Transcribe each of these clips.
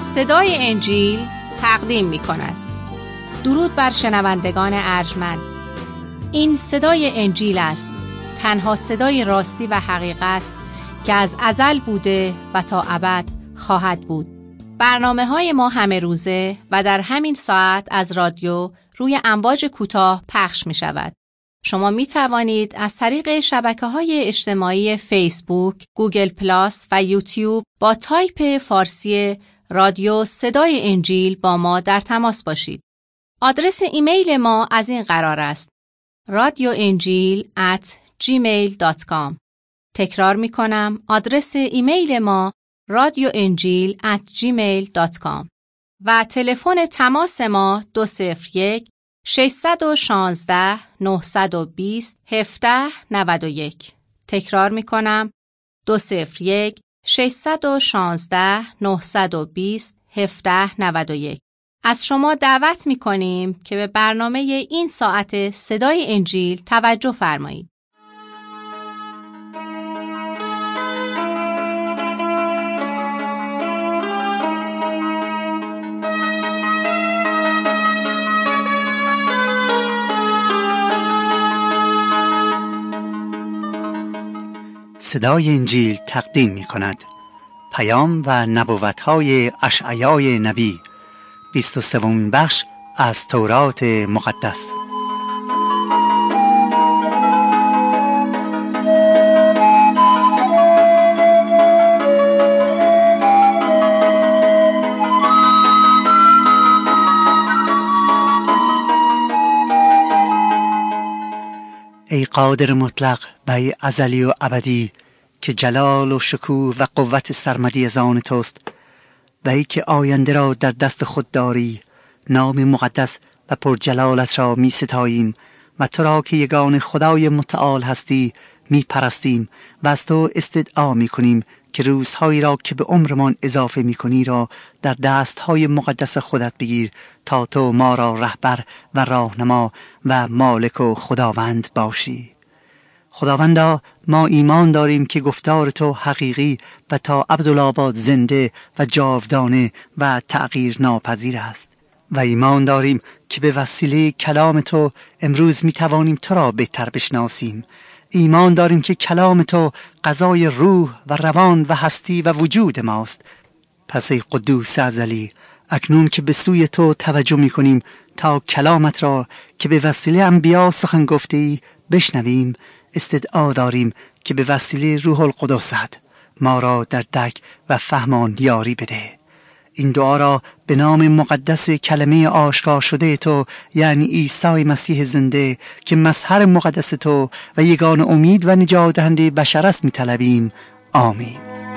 صدای انجیل تقدیم می کند. درود بر شنوندگان ارجمند. این صدای انجیل است، تنها صدای راستی و حقیقت که از ازل بوده و تا ابد خواهد بود. برنامه‌های ما همه روزه و در همین ساعت از رادیو روی امواج کوتاه پخش می شود. شما می توانید از طریق شبکه‌های اجتماعی فیسبوک، گوگل پلاس و یوتیوب با تایپ فارسی رادیو صدای انجیل با ما در تماس باشید. آدرس ایمیل ما از این قرار است: radioenjil@gmail.com. تکرار می کنم، آدرس ایمیل ما radioenjil@gmail.com و تلفن تماس ما 201 616 920 1791. تکرار می کنم، 201 616 920 1791. از شما دعوت می کنیم که به برنامه این ساعت صدای انجیل توجه فرمایید. صدای انجیل تقدیم می کند پیام و نبوت‌های اشعیای نبی، 23 بخش از تورات مقدس. ای قادر مطلق و ای ازلی و ابدی که جلال و شکوه و قوت سرمدی از آن توست، و ای که آینده را در دست خود داری، نام مقدس و پرجلالت را می ستاییم و تو را که یگان خدای متعال هستی می پرستیم و از تو استدعا می کنیم که روزهایی را که به عمرمان اضافه می کنی را در دستهای مقدس خودت بگیر تا تو ما را رهبر و راهنما و مالک و خداوند باشی. خداوندا، ما ایمان داریم که گفتار تو حقیقی و تا ابدالآباد زنده و جاودانه و تغییر ناپذیر است، و ایمان داریم که به وسیله کلام تو امروز می توانیم تو را بهتر بشناسیم. ایمان داریم که کلام تو غذای روح و روان و هستی و وجود ماست. پس ای قدوس ازلی، اکنون که به سوی تو توجه می کنیم تا کلامت را که به وسیله انبیا سخن گفتی بشنویم، استدعا داریم که به وسیله روح القدست ما را در درک و فهم یاری بده. این دعا را به نام مقدس کلمه آشکار شده تو، یعنی عیسی مسیح زنده که مظهر مقدس تو و یگان امید و نجات دهنده بشر است می طلبیم. آمین.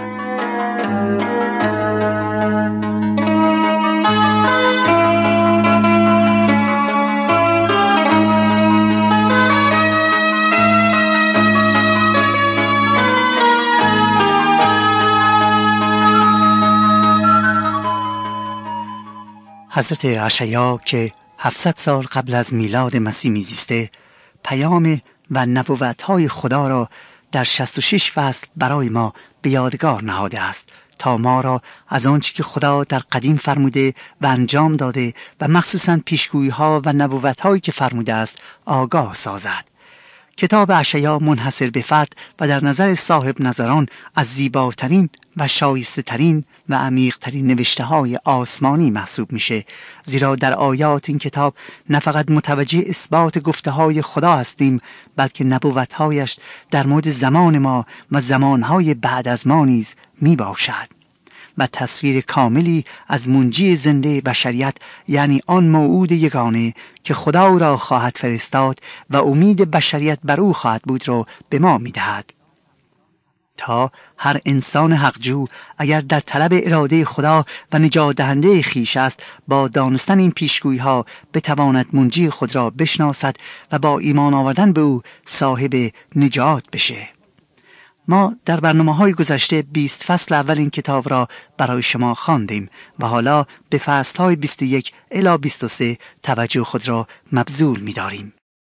حضرت اشعیا که 700 سال قبل از میلاد مسیح میزیسته، پیام و نبوت‌های خدا را در 66 فصل برای ما به یادگار نهاده است تا ما را از آنچه که خدا در قدیم فرموده و انجام داده و مخصوصاً پیشگویی‌ها و نبوت‌هایی که فرموده است آگاه سازد. کتاب اشعیا منحصر به فرد و در نظر صاحب نظران از زیباترین و شایسته ترین و عمیق ترین نوشته های آسمانی محسوب میشه، زیرا در آیات این کتاب نه فقط متوجه اثبات گفته های خدا هستیم، بلکه نبوت هایش در مورد زمان ما و زمانهای بعد از ما نیز می باشد و تصویر کاملی از منجی زنده بشریت، یعنی آن موعود یگانه که خدا او را خواهد فرستاد و امید بشریت بر او خواهد بود را به ما می دهد. تا هر انسان حقجو اگر در طلب اراده خدا و نجات دهنده خویش است، با دانستن این پیشگویی ها بتواند منجی خود را بشناسد و با ایمان آوردن به او صاحب نجات بشه. ما در برنامه‌های گذشته 20 فصل اول این کتاب را برای شما خواندیم و حالا به فصل‌های 21 الی 23 توجه خود را مبذول می‌داریم.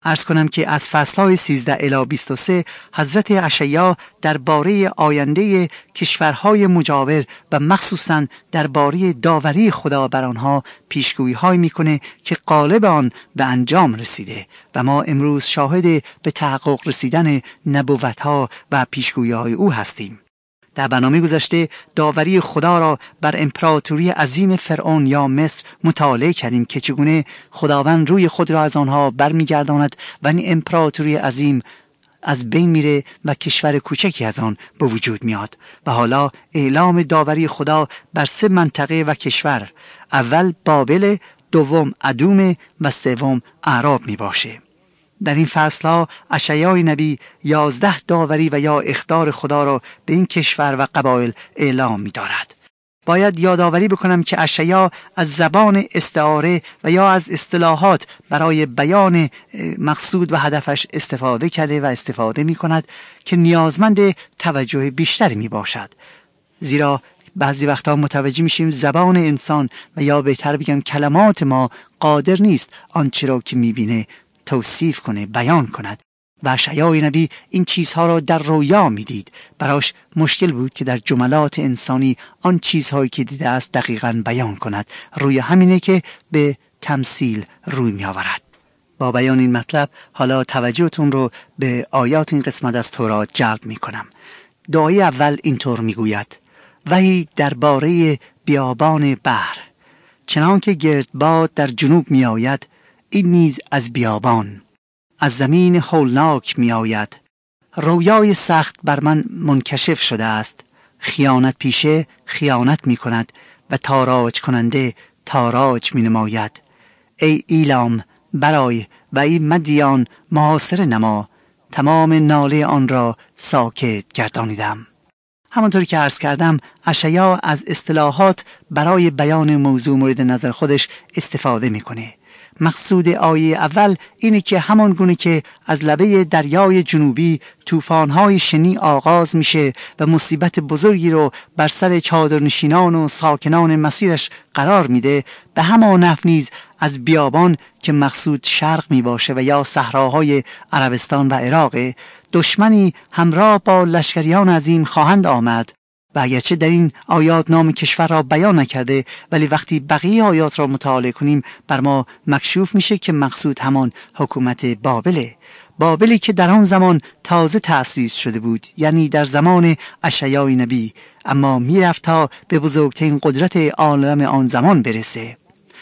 عرض کنم که از فصلهای 13 الی 23 حضرت اشعیا درباره آینده کشورهای مجاور و مخصوصاً درباره داوری خدا بر آنها پیشگویی‌هایی میکنه که غالب آن به انجام رسیده و ما امروز شاهد به تحقق رسیدن نبوت‌ها و پیشگویی‌های او هستیم. در برنامه گذشته داوری خدا را بر امپراتوری عظیم فرعون یا مصر مطالعه کردیم که چگونه خداوند روی خود را از آنها برمیگرداند و این امپراتوری عظیم از بین میره و کشور کوچکی از آن به وجود میاد. و حالا اعلام داوری خدا بر 3 منطقه و کشور، اول بابل، دوم ادوم و سوم اعراب می باشه. در این فصلها اشعیای نبی 11 داوری و یا اخطار خدا را به این کشور و قبایل اعلام می دارد. باید یادآوری بکنم که اشعیا از زبان استعاره و یا از اصطلاحات برای بیان مقصود و هدفش استفاده کرده و استفاده می کند که نیازمند توجه بیشتری می باشد. زیرا بعضی وقتا متوجه میشیم زبان انسان و یا بهتر بگم کلمات ما قادر نیست آنچه را که می بینه توصیف کنه، بیان کند. و اشعیای نبی این چیزها را در رویا میدید. براش مشکل بود که در جملات انسانی آن چیزهایی که دیده است دقیقاً بیان کند. روی همینه که به تمثیل روی می آورد. با بیان این مطلب حالا توجهتون رو به آیات این قسمت از تورات جلب می کنم. دعای اول اینطور می گوید: وحی درباره بیابان بحر، چنان که گردباد در جنوب می آید، این نیز از بیابان، از زمین هولناک می آید. رویای سخت بر من منکشف شده است، خیانت پیشه خیانت می کند و تاراج کننده تاراج می نماید. ای ایلام برای و ای مدیان محاصره نما، تمام ناله آن را ساکت گردانیدم. همانطور که عرض کردم اشعیا از اصطلاحات برای بیان موضوع مورد نظر خودش استفاده میکنه. مقصود آیه اول اینه که همان گونه که از لبه دریای جنوبی طوفان‌های شنی آغاز میشه و مصیبت بزرگی رو بر سر چادرنشینان و ساکنان مسیرش قرار میده، به همان نحو نیز از بیابان که مقصود شرق می باشه و یا صحراهای عربستان و عراق، دشمنی همراه با لشکریان عظیم خواهند آمد. و اگرچه در این آیات نام کشور را بیان نکرده، ولی وقتی بقیه آیات را مطالعه کنیم بر ما مکشوف میشه که مقصود همان حکومت بابله. بابلی که در آن زمان تازه تأسیس شده بود، یعنی در زمان اشعیای نبی، اما میرفت تا به بزرگترین قدرت عالم آن زمان برسه.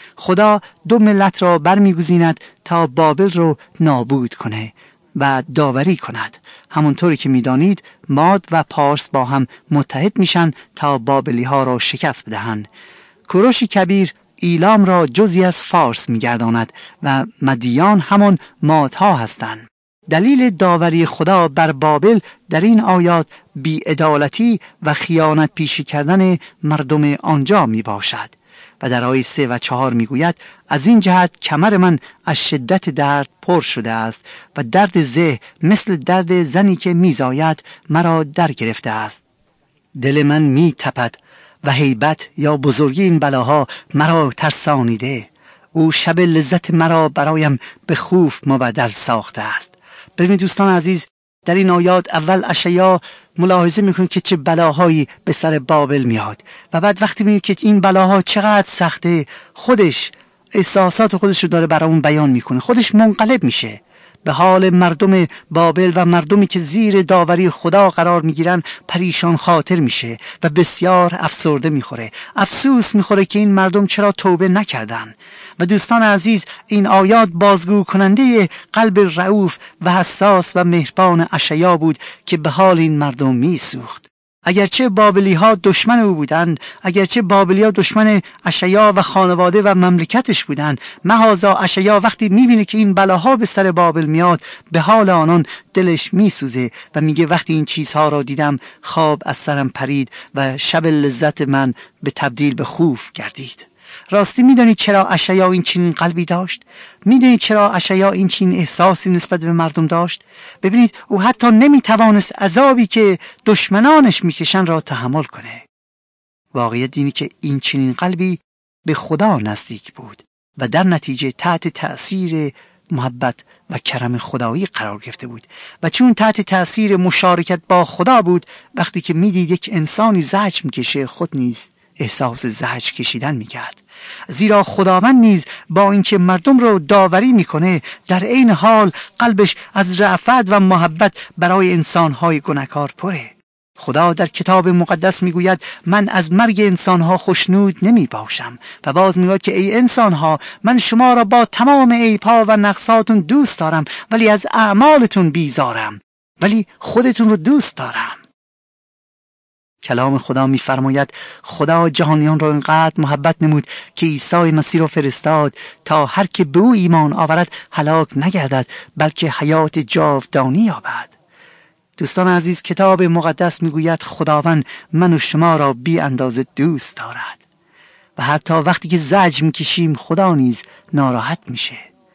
خدا 2 ملت را برمیگزیند تا بابل رو نابود کنه و داوری کند. همونطوری که میدانید ماد و پارس با هم متحد میشن تا بابلی ها را شکست بدهند. کوروش کبیر ایلام را جزئی از فارس میگرداند و مدیان همان مادها هستند. دلیل داوری خدا بر بابل در این آیات بی‌عدالتی و خیانت پیشه کردن مردم آنجا می باشد. و در آیه 3 و 4 می گوید: از این جهت کمر من از شدت درد پر شده است و درد زه مثل درد زنی که می زاید مرا در گرفته است. دل من می تپد و هیبت یا بزرگی این بلاها مرا ترسانیده. او شب لذت مرا برایم به خوف مبدل ساخته است. ببینید دوستان عزیز، در این آیات اول اشعیا ملاحظه میکنه که چه بلاهایی به سر بابل میاد و بعد وقتی میبینه که این بلاها چقدر سخته، خودش احساسات خودش رو داره برامون بیان میکنه. خودش منقلب میشه به حال مردم بابل و مردمی که زیر داوری خدا قرار میگیرن، پریشان خاطر میشه و بسیار افسرده میخوره. افسوس میخوره که این مردم چرا توبه نکردن. و دوستان عزیز، این آیات بازگو کننده قلب رئوف و حساس و مهربان اشعیا بود که به حال این مردم میسوخت. اگرچه بابلی ها دشمن او بودند، اگرچه بابلی ها دشمن اشعیا و خانواده و مملکتش بودند، مهازا اشعیا وقتی میبینه که این بلاها به سر بابل میاد، به حال آنان دلش میسوزه و میگه وقتی این چیزها را دیدم خواب از سرم پرید و شب لذت من به تبدیل به خوف گردید. راستی میدونید چرا اشعیا این چنین قلبی داشت؟ میدونید چرا اشعیا این چنین احساسی نسبت به مردم داشت؟ ببینید او حتی نمیتوانست عذابی که دشمنانش میکشن را تحمل کنه. واقعیت اینه که این چنین قلبی به خدا نزدیک بود و در نتیجه تحت تأثیر محبت و کرم خدایی قرار گرفته بود و چون تحت تأثیر مشارکت با خدا بود، وقتی که میدید یک انسانی زجر میکشه، خود نیز احساس زجر کشیدن میکرد. زیرا خداوند نیز با اینکه مردم رو داوری میکنه، در عین حال قلبش از رأفت و محبت برای انسانهای گناهکار پره. خدا در کتاب مقدس میگوید من از مرگ انسانها خوشنود نمی باشم و باز میگوید که ای انسانها، من شما را با تمام عیب‌ها و نقصاتون دوست دارم، ولی از اعمالتون بیزارم، ولی خودتون رو دوست دارم. کلام خدا میفرماید خدا جهانیان را اینقدر محبت نمود که عیسی مسیح را فرستاد تا هر که به او ایمان آورد هلاک نگردد، بلکه حیات جاودانی یابد. دوستان عزیز، کتاب مقدس میگوید خداوند من و شما را بی اندازه دوست دارد و حتی وقتی که زجر میکشیم خدا نیز ناراحت میشه.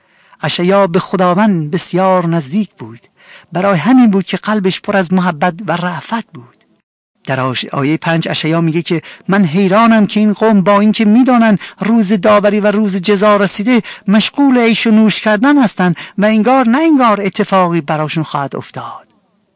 اشعیا به خداوند بسیار نزدیک بود، برای همین بود که قلبش پر از محبت و رأفت بود. در آیه 5 اشعیا میگه که من حیرانم که این قوم با اینکه میدانن روز داوری و روز جزا رسیده مشغول عیش و نوش کردن هستند و انگار نه انگار اتفاقی براشون خواهد افتاد.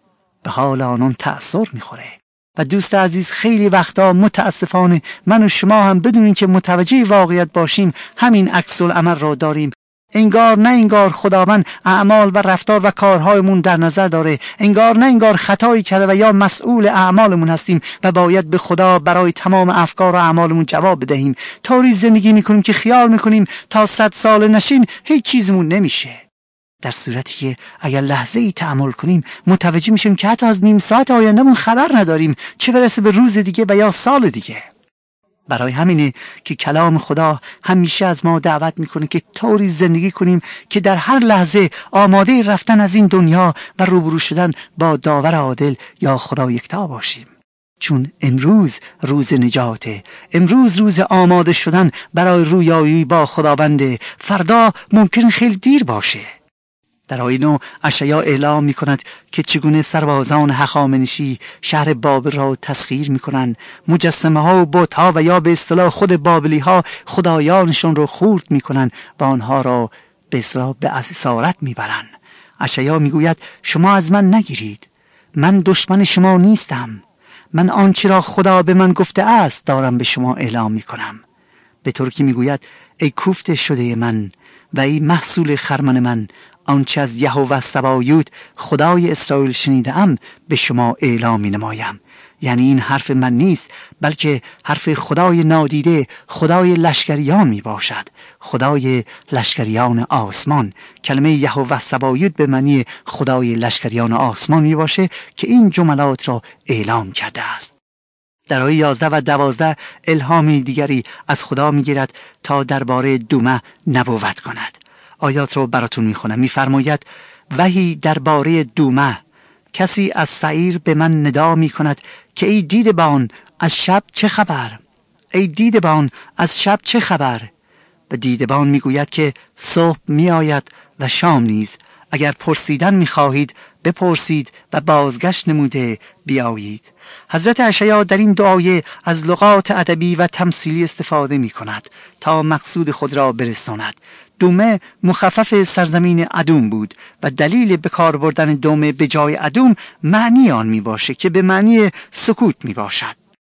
به حال آنان تأثیر میخوره. و دوست عزیز، خیلی وقتا متاسفانه من و شما هم بدون اینکه متوجه واقعیت باشیم همین عکس العمل را داریم. انگار نه انگار خداوند اعمال و رفتار و کارهایمون در نظر داره، انگار نه انگار خطایی کرده و یا مسئول اعمالمون هستیم و باید به خدا برای تمام افکار و اعمالمون جواب بدهیم. طوری زندگی میکنیم که خیال میکنیم تا 100 سال نشیم هیچ چیزمون نمیشه، در صورتی که اگر لحظه ای تأمل کنیم متوجه میشیم که حتی از نیم ساعت آیندهمون خبر نداریم، چه برسه به روز دیگه و یا سال دیگه. برای همینه که کلام خدا همیشه از ما دعوت میکنه که طوری زندگی کنیم که در هر لحظه آماده رفتن از این دنیا و روبرو شدن با داور عادل یا خدا یکتا باشیم. چون امروز روز نجاته، امروز روز آماده شدن برای رویایی با خداونده، فردا ممکن خیلی دیر باشه. در آیه 9 اشعیا اعلام می کند که چگونه سربازان هخامنشی شهر بابل را تسخیر می کنند، مجسمه ها و بت ها و یا به اصطلاح خود بابلی ها خدایانشون رو خورد می کنند و آنها را به اصطلاح به اسارت می برند. اشعیا می گوید شما از من نگیرید، من دشمن شما نیستم، من آنچه را خدا به من گفته است دارم به شما اعلام می کنم. به طور که می گوید ای کوفته شده من و ای محصول خرمن من، آنچه از یهوه سبایوت خدای اسرائیل شنیدم به شما اعلام می نمایم. یعنی این حرف من نیست، بلکه حرف خدای نادیده، خدای لشکریان می باشد، خدای لشکریان آسمان. کلمه یهوه سبایوت به معنی خدای لشکریان آسمان می باشه که این جملات را اعلام کرده است. در آیه 11 و 12 الهامی دیگری از خدا می گیرد تا درباره دومه نبوت کند. آیات رو براتون میخونم. میفرماید وحی درباره دومه، کسی از سعیر به من ندا میکند که ای دیدبان از شب چه خبر؟ ای دیدبان از شب چه خبر؟ و دیدبان میگوید که صبح میآید و شام نیز، اگر پرسیدن میخواهید بپرسید و بازگشت نموده بیایید. حضرت اشعیا در این دعای از لغات ادبی و تمثیلی استفاده میکند تا مقصود خود را برساند. دومه مخفف سرزمین ادوم بود و دلیل به کار بردن دومه به جای ادوم معنی آن می باشه که به معنی سکوت می باشد.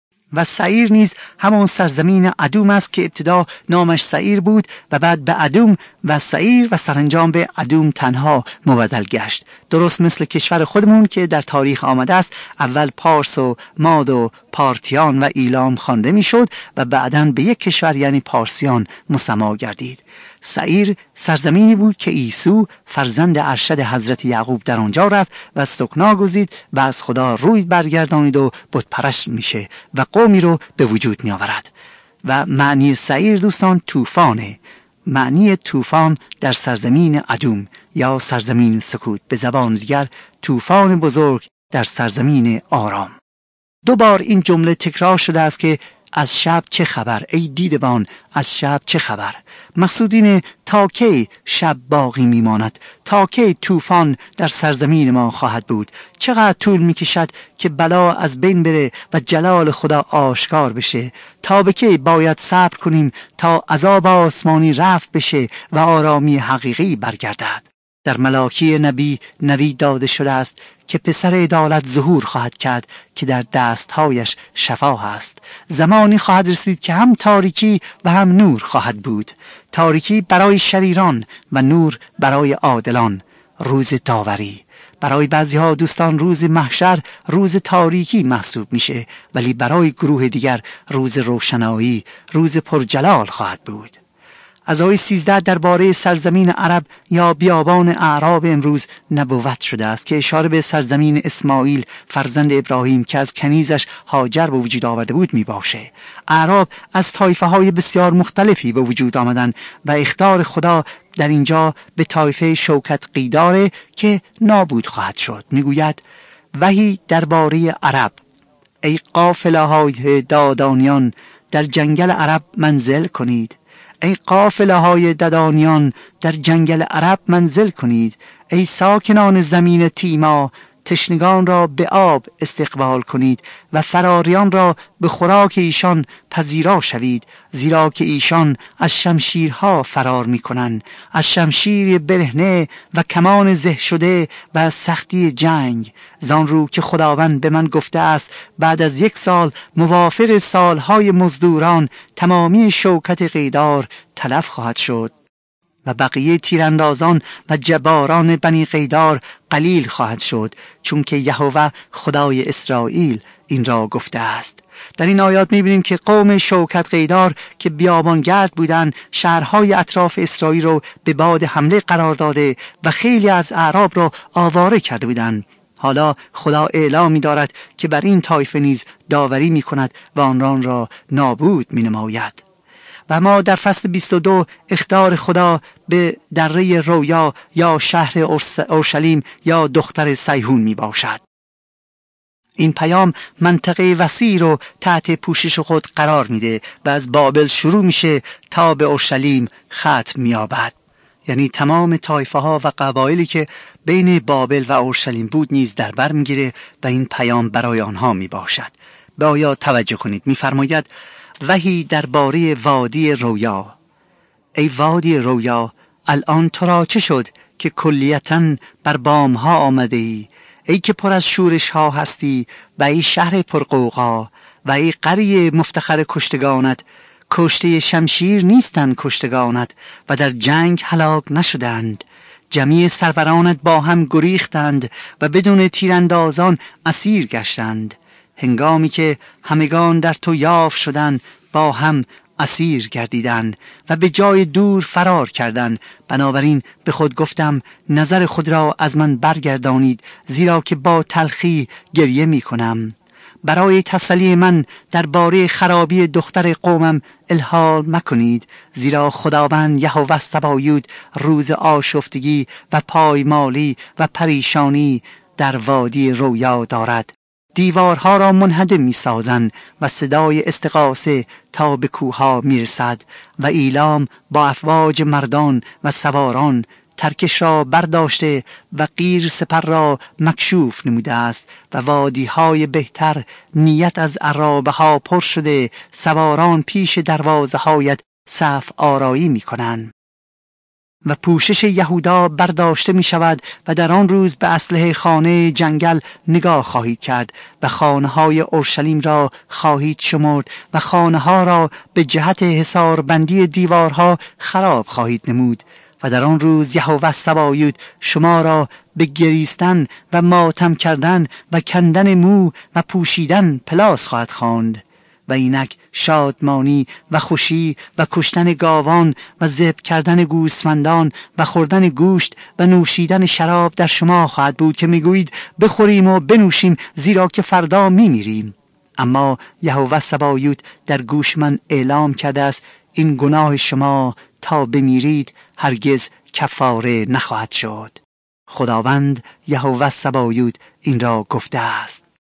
و سعیر نیز همان سرزمین ادوم است که ابتدا نامش سعیر بود و بعد به ادوم و سعیر و سرانجام به ادوم تنها مبدل گشت. درست مثل کشور خودمون که در تاریخ آمده است اول پارس و ماد و پارتیان و ایلام خوانده میشد و بعداً به یک کشور یعنی پارسیان مسما گردید. سعیر سرزمینی بود که عیسی فرزند ارشد حضرت یعقوب در آنجا رفت و سکنا گزید و از خدا روی برگردانید و بت پرست میشه و قومی رو به وجود می آورد. و معنی سعیر دوستان طوفانه. معنی طوفان در سرزمین ادوم یا سرزمین سکوت، به زبان دیگر طوفان بزرگ در سرزمین آرام. 2 بار این جمله تکرار شده است که از شب چه خبر؟ ای دیدبان از شب چه خبر؟ مقصود اینه تا کی شب باقی میماند؟ تا کی طوفان در سرزمین ما خواهد بود؟ چقدر طول میکشد که بلا از بین بره و جلال خدا آشکار بشه؟ تا به کی باید صبر کنیم تا عذاب آسمانی رفع بشه و آرامی حقیقی برگردد؟ در ملاکی نبی نوید داده شده است که پسر عدالت ظهور خواهد کرد که در دستهایش شفا است. زمانی خواهد رسید که هم تاریکی و هم نور خواهد بود، تاریکی برای شریران و نور برای عادلان. روز داوری برای بعضی ها دوستان روز محشر روز تاریکی محسوب میشه، ولی برای گروه دیگر روز روشنایی، روز پرجلال خواهد بود. از آیه 13 درباره سرزمین عرب یا بیابان اعراب امروز نبوت شده است که اشاره به سرزمین اسماعیل فرزند ابراهیم که از کنیزش هاجر به وجود آورده بود می باشه. اعراب از طایفه های بسیار مختلفی به وجود آمدن و اخطار خدا در اینجا به طایفه شوکت قیداره که نابود خواهد شد. می گوید وحی درباره عرب: ای قافله های دادانیان در جنگل عرب منزل کنید. ای قافله های ددانیان در جنگل عرب منزل کنید. ای ساکنان زمین تیما تشنگان را به آب استقبال کنید و فراریان را به خوراک ایشان پذیرا شوید، زیرا که ایشان از شمشیرها فرار می کنند، از شمشیر برهنه و کمان زه شده و از سختی جنگ. زان رو که خداوند به من گفته است بعد از 1 سال موافق سالهای مزدوران تمامی شوکت قیدار تلف خواهد شد و بقیه تیراندازان و جباران بنی قیدار قلیل خواهد شد، چون که یهوه خدای اسرائیل این را گفته است. در این آیات می‌بینیم که قوم شوکت قیدار که بیابانگرد بودند شهرهای اطراف اسرائیل رو به باد حمله قرار داده و خیلی از اعراب را آواره کرده بودند. حالا خدا اعلام می‌دارد که بر این طایفه نیز داوری می‌کند و آنان را نابود می‌نماید. و ما در فصل 22 اخطار خدا به دره رویا یا شهر اورشلیم یا دختر صیهون می باشد. این پیام منطقه وسیع رو تحت پوشش خود قرار میده و از بابل شروع میشه تا به اورشلیم ختم می‌یابد. یعنی تمام طایفه ها و قبایلی که بین بابل و اورشلیم بود نیز در بر میگیره و این پیام برای آنها می باشد. به آیات توجه کنید. می‌فرماید وحی درباره وادی رویا: ای وادی رویا، الان تو را چه شد که کلیتاً بر بام ها آمده ای؟ ای که پر از شورش ها هستی و ای شهر پرقوقا و ای قریه مفتخر کشتگانت. کشته شمشیر نیستند کشتگانت و در جنگ هلاک نشدند. جمیع سرورانت با هم گریختند و بدون تیراندازان اسیر گشتند. هنگامی که همگان در تو یاف شدند با هم اسیر گردیدند و به جای دور فرار کردند. بنابراین به خود گفتم نظر خود را از من برگردانید، زیرا که با تلخی گریه می کنم. برای تسلی من درباره خرابی دختر قومم الحال مکنید، زیرا خداوند یهوه سبایوت روز آشفتگی و پایمالی و پریشانی در وادی رویا دارد. دیوارها را منهدم می سازند و صدای استغاثه تا به کوها می رسد و ایلام با افواج مردان و سواران ترکش را برداشته و قیر سپر را مکشوف نموده است و وادیهای بهتر نیت از عرابه ها پر شده. سواران پیش دروازه هایت صف آرایی می کنند و پوشش یهودا برداشته می شود و در آن روز به اسلحه خانه جنگل نگاه خواهید کرد و خانه های اورشلیم را خواهید شمرد و خانه ها را به جهت حصار بندی دیوارها خراب خواهید نمود و در آن روز یهوه سبایوت شما را به گریستن و ماتم کردن و کندن مو و پوشیدن پلاس خواهد خواند. و اینک شادمانی و خوشی و کشتن گاوان و ذبح کردن گوسفندان و خوردن گوشت و نوشیدن شراب در شما خواهد بود که میگویید بخوریم و بنوشیم، زیرا که فردا میمیریم. اما یهوه سبایوت در گوش من اعلام کرده است این گناه شما تا بمیرید هرگز کفاره نخواهد شد. خداوند یهوه سبایوت این را گفته است.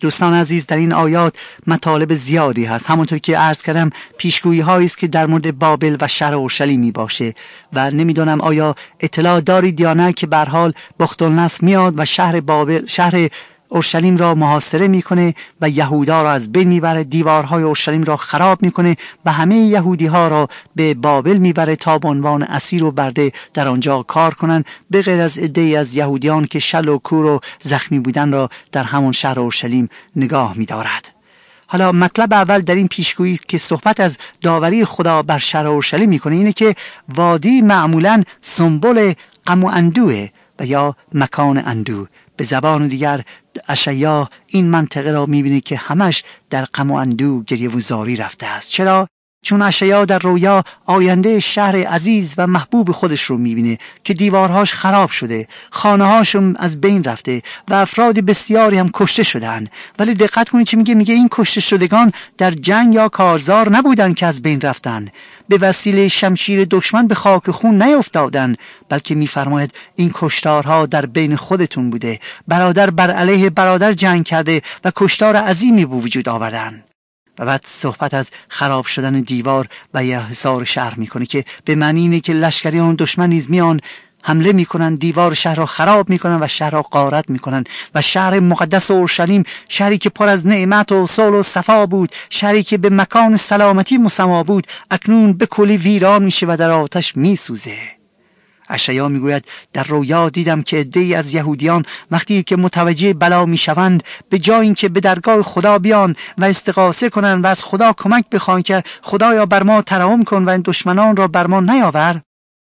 دوستان عزیز، در این آیات مطالب زیادی هست. همونطور که عرض کردم پیشگویی هایی است که در مورد بابل و شهر اورشلیم می باشه و نمیدونم آیا اطلاع دارید یا نه که به هر حال بختالنصر میاد و شهر اورشلیم را محاصره میکنه و یهودا را از بین میبره، دیوارهای اورشلیم را خراب میکنه و همه یهودی ها را به بابل میبره تا به عنوان اسیر و برده در آنجا کار کنن، به غیر از عده‌ای از یهودیان که شل و کور و زخمی بودن را در همون شهر اورشلیم نگاه میدارد. حالا مطلب اول در این پیشگویی که صحبت از داوری خدا بر شهر اورشلیم میکنه اینه که وادی معمولاً سمبل غم و اندوه و یا مکان اندوه. به زبان دیگر اشعیا این منطقه را میبینه که همش در غم و اندوه گریه و زاری رفته است. چرا؟ چون اشعیا در رویا آینده شهر عزیز و محبوب خودش رو میبینه که دیوارهاش خراب شده، خانه‌هاش از بین رفته و افراد بسیاری هم کشته شدن. ولی دقت کنید چه میگه این کشته شدگان در جنگ یا کارزار نبودن که از بین رفتن، به وسیله شمشیر دشمن به خاک خون نیفتادن، بلکه میفرماید این کشتارها در بین خودتون بوده، برادر بر علیه برادر جنگ کرده و کشتار عظیمی به وجود آوردن. و بعد صحبت از خراب شدن دیوار و یا حصار شهر میکنه که به معنی اینه که لشکریان دشمن نیز میان حمله میکنن، دیوار شهر را خراب میکنن و شهر را غارت میکنن و شهر مقدس اورشلیم، شهری که پر از نعمت و صلح و صفا بود، شهری که به مکان سلامتی مسما بود، اکنون به کلی ویران میشه و در آتش میسوزه. اشعیا میگوید در رویا دیدم که عده‌ای از یهودیان وقتی که متوجه بلا میشوند، به جای اینکه به درگاه خدا بیان و استغاثه کنند و از خدا کمک بخواهند که خدایا بر ما ترحم کن و این دشمنان را بر ما نیاور،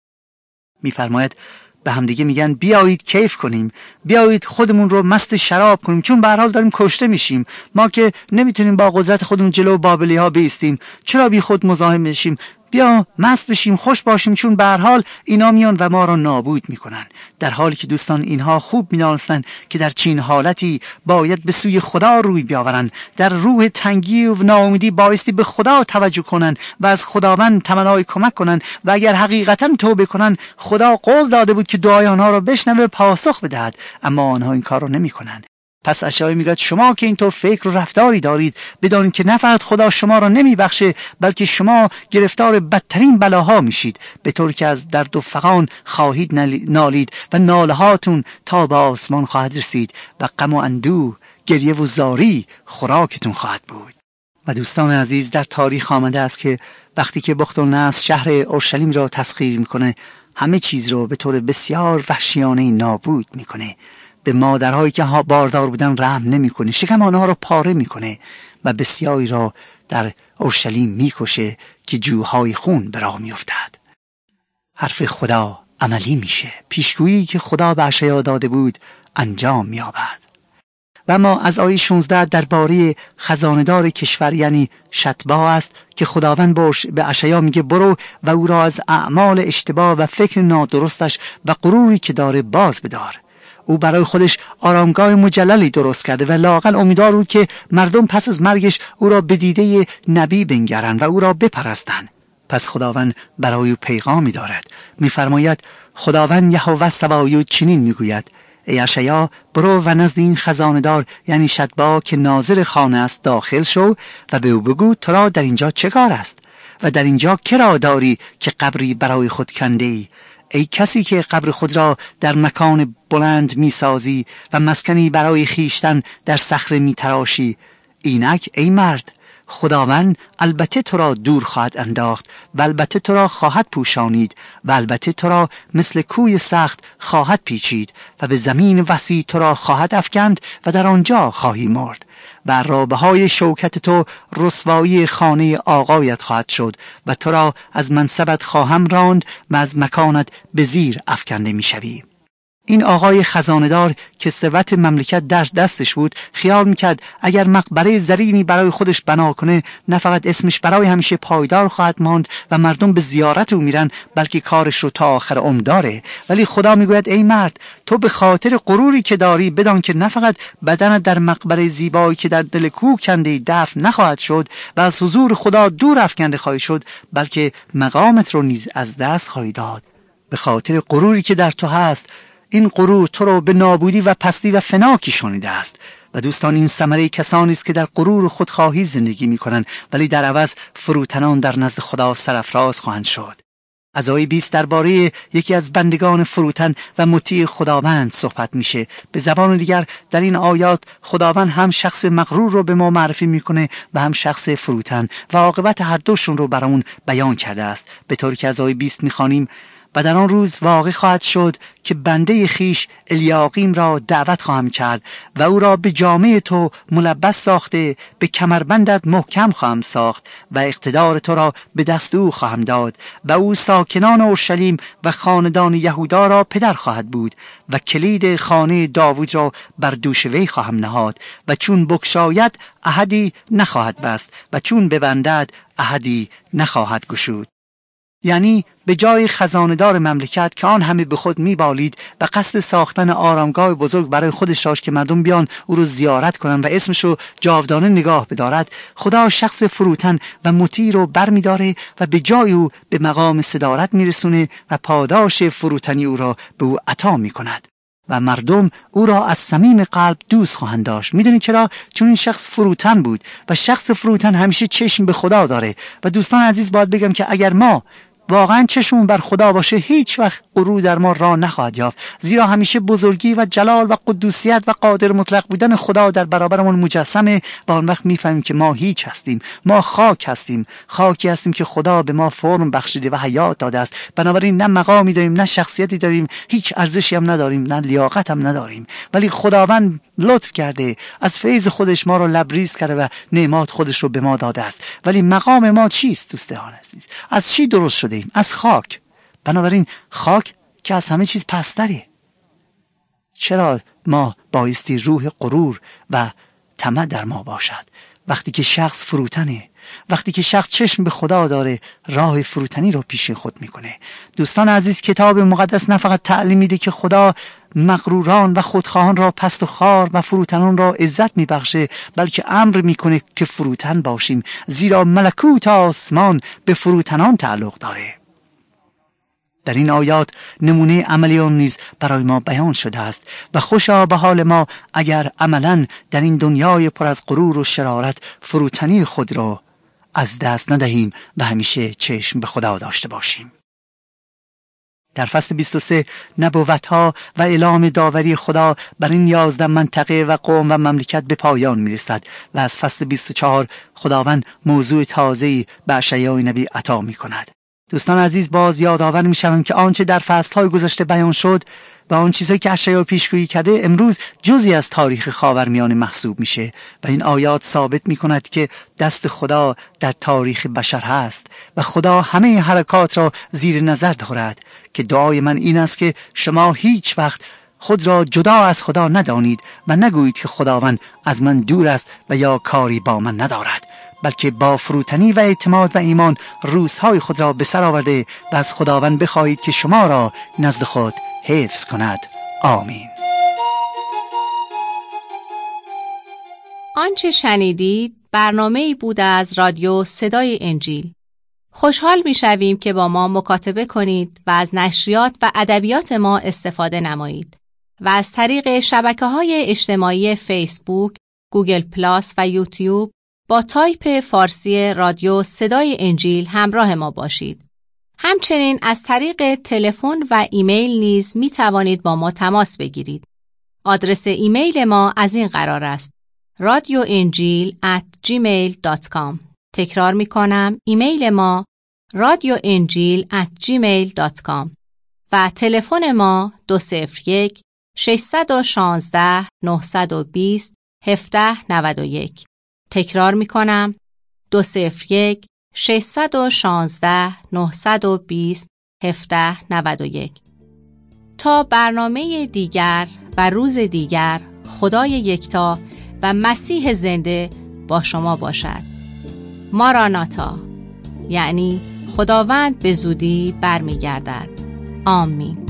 میفرماید به همدیگه میگن بیایید کیف کنیم، بیایید خودمون رو مست شراب کنیم، چون به هر حال داریم کشته میشیم. ما که نمیتونیم با قدرت خودمون جلو بابلی ها بیستیم، چرا بی خود مزاحم بشیم؟ بیا مست بشیم، خوش باشیم، چون به هر حال اینا میان و ما را نابود میکنن. در حالی که دوستان اینها خوب میدانستند که در چین حالتی باید به سوی خدا روی بیاورن، در روح تنگی و ناامیدی بایستی به خدا توجه کنن و از خداوند تمنای کمک کنن و اگر حقیقتا توبه کنن خدا قول داده بود که دعای آنها را بشنوه، پاسخ بدهد، اما آنها این کار را نمیکنن. پس اشعیا میگه شما که اینطور فکر و رفتاری دارید، بدانید که نه فقط خدا شما را نمیبخشه، بلکه شما گرفتار بدترین بلاها میشید، به طور که از درد و فغان خواهید نالید و نالهاتون تا به آسمان خواهد رسید و غم و اندوه، گریه و زاری خوراکتون خواهد بود. و دوستان عزیز، در تاریخ آمده است که وقتی که بختالنصر شهر اورشلیم را تسخیر میکنه، همه چیز رو به طور بسیار وحشیانه نابود میکنه. به مادرهایی که باردار بودن رحم نمیکنه، شکم آنها را پاره میکنه و بسیاری را در اورشلیم میکشه که جوهای خون به راه میافتد. حرف خدا عملی میشه، پیشگویی که خدا به اشعیا داده بود انجام مییابد. و ما از آیه 16 درباره خزانه‌دار کشور یعنی شطبا است که خداوند به اشعیا میگه برو و او را از اعمال اشتباه و فکر نادرستش و غروری که داره باز بدار. او برای خودش آرامگاه مجللی درست کرده و لااقل امیدوار بود که مردم پس از مرگش او را به دیده نبی بنگرن و او را بپرستن. پس خداوند برای او پیغامی دارد. میفرماید خداوند یهوه سبایوت چنین میگوید ای اشعیا برو و نزد این خزانه‌دار یعنی شطبا که ناظر خانه است داخل شو و به او بگو تو را در اینجا چه کار است و در اینجا کرا داری که قبری برای خود کنده ای؟ ای کسی که قبر خود را در مکان بلند می سازی و مسکنی برای خیشتن در صخره می تراشی، اینک ای مرد خداوند البته تو را دور خواهد انداخت و البته تو را خواهد پوشانید و البته تو را مثل کوی سخت خواهد پیچید و به زمین وسیع تو را خواهد افکند و در آنجا خواهی مرد و رابه‌های شوکت تو رسوایی خانه آقایت خواهد شد و تو را از منصبت خواهم راند و از مکانت به زیر افکنده میشوی. این آقای خزانه‌دار که ثروت مملکت در دستش بود خیال میکرد اگر مقبره زرینی برای خودش بنا کنه نه فقط اسمش برای همیشه پایدار خواهد ماند و مردم به زیارت او میرن، بلکه کارش رو تا آخر عمر داره. ولی خدا میگوید ای مرد تو به خاطر غروری که داری بدان که نه فقط بدنت در مقبره زیبایی که در دل کوه کنده دفن نخواهد شد و از حضور خدا دور افکنده خواهی شد، بلکه مقامت رو نیز از دست خواهی داد. به خاطر غروری که در تو هست، این غرور تو رو به نابودی و پستی و فنا کشانیده است و دوستان، این ثمره کسانی است که در غرور و خودخواهی زندگی می‌کنند ولی در عوض فروتنان در نزد خدا سرافراز خواهند شد. از آیه 20 درباره یکی از بندگان فروتن و مطیع خداوند صحبت میشه. به زبان دیگر در این آیات خداوند هم شخص مغرور رو به ما معرفی میکنه و هم شخص فروتن و عاقبت هر دوشون رو برامون بیان کرده است. به طوری که از آیه 20 میخوانیم: و در آن روز واقع خواهد شد که بنده خیش الیاقیم را دعوت خواهم کرد و او را به جامه تو ملبس ساخته به کمربندت محکم خواهم ساخت و اقتدار تو را به دست او خواهم داد و او ساکنان اورشلیم و خاندان یهودا را پدر خواهد بود و کلید خانه داوود را بر دوش وی خواهم نهاد و چون بگشاید احدی نخواهد بست و چون ببندد احدی نخواهد گشود. یعنی به جای خزاندار مملکت که آن همه به خود میبالید و قصد ساختن آرامگاه بزرگ برای خودش داشت که مردم بیان او رو زیارت کنن و اسمش رو جاودانه نگاه بدارد، خدا شخص فروتن و مطیع رو برمیداره و به جای او به مقام صدارت میرسونه و پاداش فروتنی او را به او عطا میکند و مردم او را از صمیم قلب دوست خواهند داشت. میدونید چرا؟ چون این شخص فروتن بود و شخص فروتن همیشه چشم به خدا داره. و دوستان عزیز، باید بگم که اگر ما واقعا چشمون بر خدا باشه، هیچ وقت غرور در ما راه نخواهد یافت، زیرا همیشه بزرگی و جلال و قدوسیت و قادر مطلق بودن خدا در برابرمون مجسمه و آن وقت میفهمیم که ما هیچ هستیم، ما خاک هستیم، خاکی هستیم که خدا به ما فرم بخشیده و حیات داده است. بنابراین نه مقامی داریم، نه شخصیتی داریم، هیچ ارزشی هم نداریم، نه لیاقت هم نداریم، ولی خداوند لطف کرده، از فیض خودش ما رو لبریز کرده و نعمات خودش رو به ما داده است. ولی مقام ما چیست دوستان عزیز؟ از چی درست شدیم؟ از خاک. بنابراین خاک که از همه چیز پستره. چرا ما بایستی روح غرور و طمع در ما باشد؟ وقتی که شخص فروتنه، وقتی که شخص چشم به خدا داره، راه فروتنی رو پیش خود میکنه. دوستان عزیز، کتاب مقدس نه فقط تعلیم میده که خدا مغروران و خودخواهان را پست و خوار و فروتنان را عزت میبخشه، بلکه امر میکنه که فروتن باشیم، زیرا ملکوت آسمان به فروتنان تعلق داره. در این آیات نمونه عملی آن نیز برای ما بیان شده است و خوشا به حال ما اگر عملاً در این دنیای پر از غرور و شرارت فروتنی خود را از دست ندهیم و همیشه چشم به خدا داشته باشیم. در فصل 23 نبوت‌ها و اعلام داوری خدا بر این 11 منطقه و قوم و مملکت به پایان میرسد و از فصل 24 خداوند موضوع تازه‌ای به اشعیا نبی عطا می‌کند. دوستان عزیز، باز یادآور می‌شوم که آنچه در فصل‌های گذشته بیان شد و آن چیزایی که اشعیا پیشگویی کرده امروز جزئی از تاریخ خاورمیانه محسوب میشه و این آیات ثابت می‌کند که دست خدا در تاریخ بشر هست و خدا همه حرکات را زیر نظر دارد. که دعای من این است که شما هیچ وقت خود را جدا از خدا ندانید و نگویید که خداوند از من دور است و یا کاری با من ندارد، بلکه با فروتنی و اعتماد و ایمان روزهای خود را به سر آورده و از خداوند بخواهید که شما را نزد خود حفظ کند. آمین. آنچه شنیدید برنامه‌ای بود از رادیو صدای انجیل. خوشحال می‌شویم که با ما مکاتبه کنید و از نشریات و ادبیات ما استفاده نمایید و از طریق شبکه‌های اجتماعی فیسبوک، گوگل پلاس و یوتیوب با تایپ فارسی رادیو صدای انجیل همراه ما باشید. همچنین از طریق تلفن و ایمیل نیز می توانید با ما تماس بگیرید. آدرس ایمیل ما از این قرار است: radioenjil@gmail.com. تکرار می کنم، ایمیل ما radioenjil@gmail.com و تلفن ما 201 616 920 1791. تکرار می کنم، 201 616 920 1791. تا برنامه دیگر و روز دیگر، خدای یکتا و مسیح زنده با شما باشد. ماراناتا، یعنی خداوند به زودی برمیگردد. آمین.